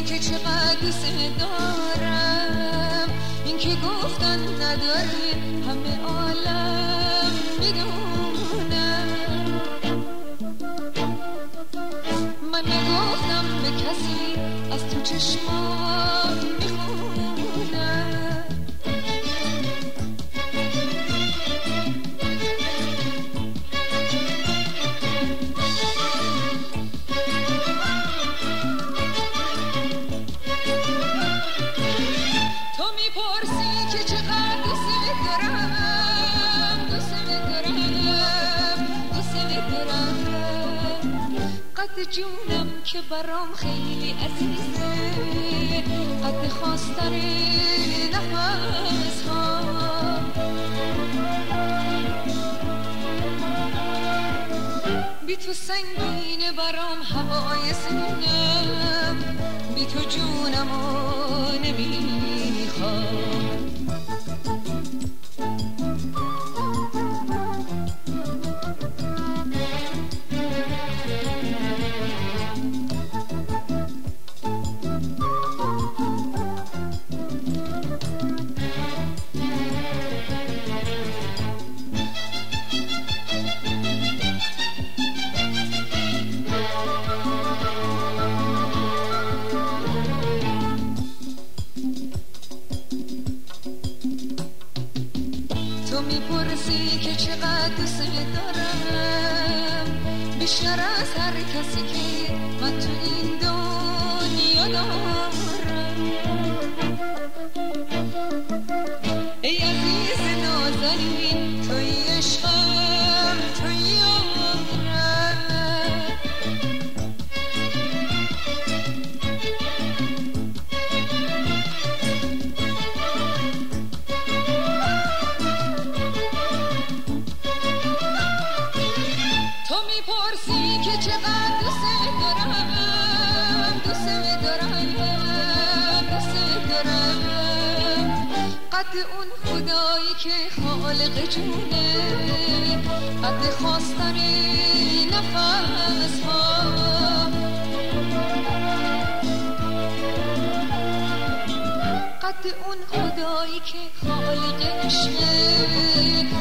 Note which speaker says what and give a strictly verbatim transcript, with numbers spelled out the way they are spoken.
Speaker 1: پرسی که چقدر دوست دارم، این که گفتن نداری همه عالم میدونم. من نگفتم به کسی از تو چشمام میخونم. تو میپرسی که چقدر دوست دارم، دوست دارم، دوست دارم. قد جونم که برام خیلی عزیزه، قد خواستن نفس ها. بی تو سنگینه برام هوای سینم، بی تو جونمو نمیخوام. تو میپرسی که چقدر دوست دارم، بیشتر از هر کسی که من تو این دنیا دارم. ای عزیز نازنین توی عشقم، توی یارم. تو میپرسی که چقدر دوست دارم، دوست دارم، دوست دارم. قد اون خدایی که خالق جونه، قد خواستن نفس ها. قد اون خدایی که خالق عشقه،